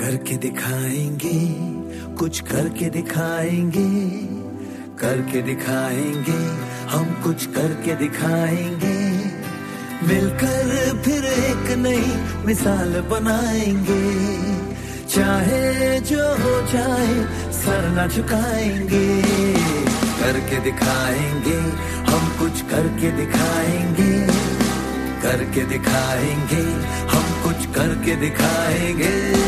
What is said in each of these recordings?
करके दिखाएंगे, कुछ करके दिखाएंगे, करके दिखाएंगे, हम कुछ करके दिखाएंगे। मिलकर फिर एक नई मिसाल बनाएंगे, चाहे जो हो जाए सर न झुकाएंगे। करके दिखाएंगे, हम कुछ करके दिखाएंगे, करके दिखाएंगे, हम कुछ करके दिखाएंगे।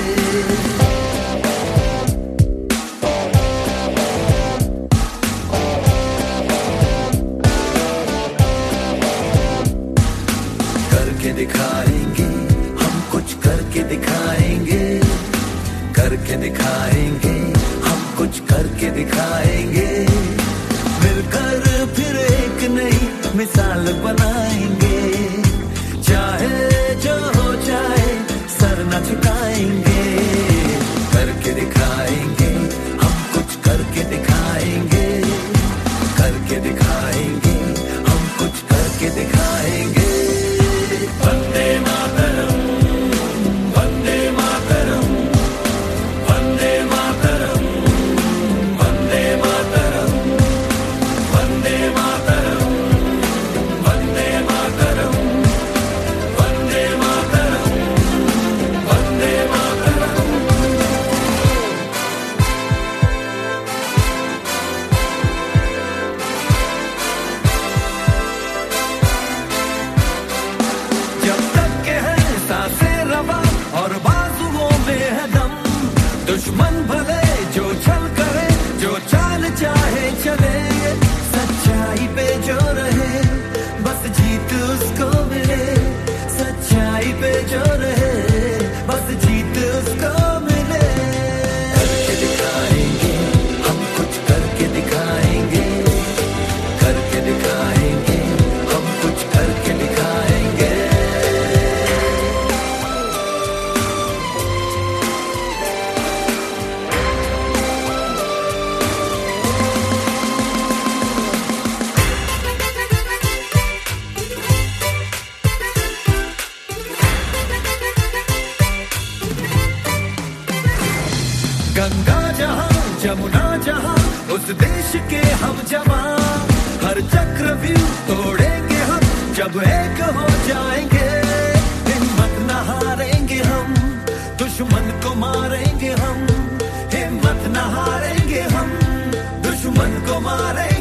करके दिखाएंगे, हम कुछ करके दिखाएंगे, करके दिखाएंगे, हम कुछ करके दिखाएंगे। मिलकर फिर एक नई मिसाल बनाएंगे, चाहे जो हो जाए सर न झुकाएंगे। करके दिखाएंगे, हम कुछ करके दिखाएंगे, करके दिखाएंगे, हम कुछ करके दिखाएंगे। वंदे मातरम, वंदे मातरम, वंदे मातरम, वंदे मातरम, वंदे मातरम, वंदे मातरम, वंदे मातरम, वंदे मातरम। जब तक के है सांसें रवा और बाजुओं में है दम, दुश्मन भले जो छल करे, जो चाल चाहे चले, सच्चाई पे जो रहे बस जीत उसको मिले। सच्चाई पे जो रहे बस जीत उसको मिले। करके दिखाएंगे, हम कुछ करके दिखाएंगे, करके दिखाएंगे, हम कुछ करके दिखाएंगे। गंगा जहां जमुना जहां उस देश के हम जवान, हर चक्रव्यूह तोड़ेंगे हम जब एक हो जाएंगे। हिम्मत न हारेंगे हम, दुश्मन को मारेंगे हम। हिम्मत न हारेंगे हम, दुश्मन को मारेंगे।